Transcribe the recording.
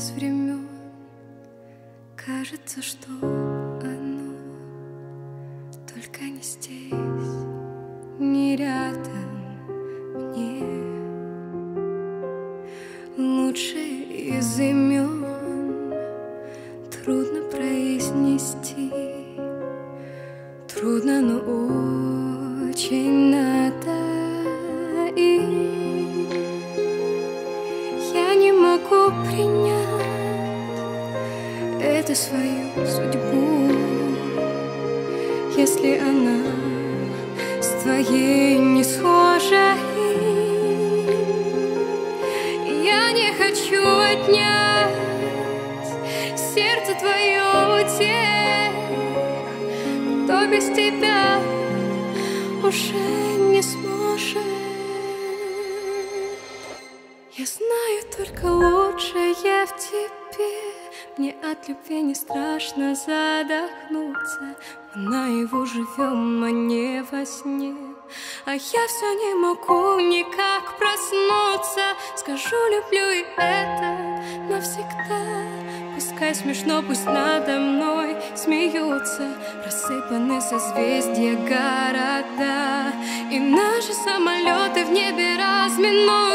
из времен. Кажется, что оно только не здесь, не рядом мне. Лучшее из имен трудно произнести, трудно, но очень надо. И я не могу принять эту свою судьбу, если она с твоей не схожа. И я не хочу отнять сердце твое у тех, кто без тебя уже не сможет. Я знаю только лучшее в тебе. Мне от любви не страшно задохнуться. Мы наяву живем, а не во сне. А я все не могу никак проснуться. Скажу, люблю, и это навсегда. Пускай смешно, пусть надо мной смеются. Рассыпаны созвездия города, и наши самолеты в небе разминуют.